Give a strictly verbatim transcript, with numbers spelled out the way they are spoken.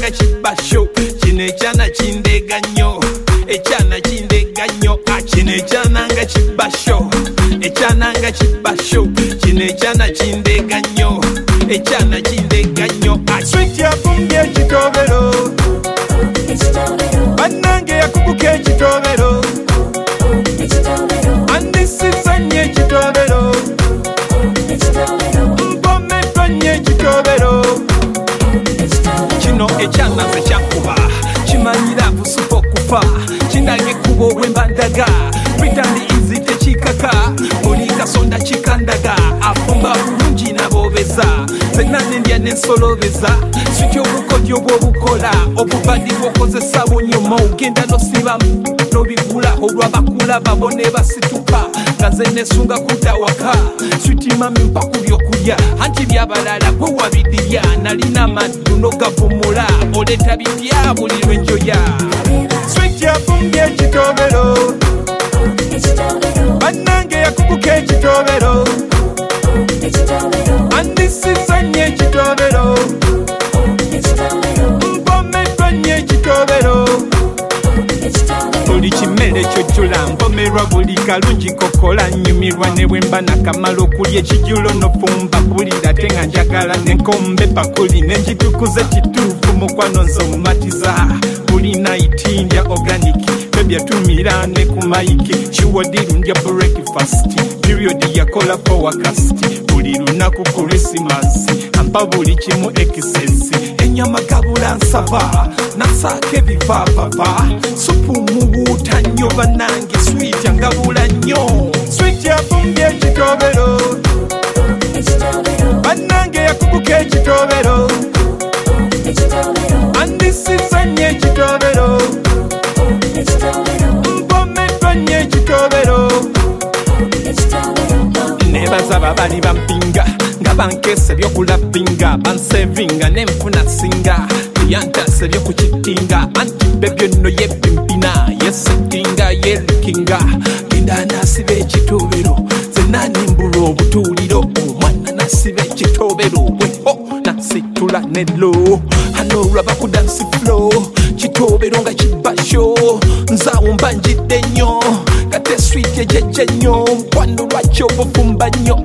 nga kibasho kino ekyana kindega nnyo ekyana kindega nnyo kino ekyana nga kibasho ekyana nga kibasho kino ekyana kindega nnyo ekyana kindega nnyo Sweet yafumbye ekitobero bannange yakubuka ekitobero andisiza nnyo ekitobero mpomeddwa nnyo ekitobero kino ekyana nze kyakuba kimanyira busupa okufa kindage kuba obwembandaga bitandi izi tekikaka oli kasonda kikandaga afumba bulungi nabobeza zenna nendya nensolobeza sityo obukodyo bwobukola obubadi bwokozesa bunyomo ogenda nosibamu nobigula olwabakula babone basituka nga nze nesunga kutawaka switimami mpaku byokulya anti byabalala gwe wabidirya nalina maddu nogavumula oleta bipya buli lwenjoya Sweet yafumbye ekitobero bannange yakubuka ekitobero andisiza nnyo ekitobero mpomeddwa nnyo ekitobero buli kimere kyojjula mpomerwa buli kalungi kokola nnyumirwa ne bwe mba nakamala okulya ekijulo nofumba bulira te nga njagala nenkombe pakuli nenjitukuza ekituufu mukwano nze omumatiza buli naiti ndya organiki ebyatumira ne ku mayiki kiwodiru ndya breakfast periodi yakola powakasti buli lunaku kurisimasi ampa buli kimu ekisesi enyama gabula nsaba nasaako ebivaavava supu muwuuta nnyo bannange swiiti angabula nnyo swiiti yafumbye ekitobero bannange yakubuka ekitobero andisiza nnyo ekitobero mpomeddwa nnyo ekitobero nebaza babali bampinga nga bankesa ebyokulapinga bansevinga nenfuna singa yantasa ebyokukitinga anti bebyo nno yepimpina yesettinga yelikinga genda nasiba ekitobero zenna nimbula obutuuliro omwana nasiba ekitobero bweho nasitula nelo hanolwa bakudansi flo kitobero nga kibasho nzaawo mbanjidde nnyo kate swiiti ejejje nnyo nkwano lwaki obufumba nnyo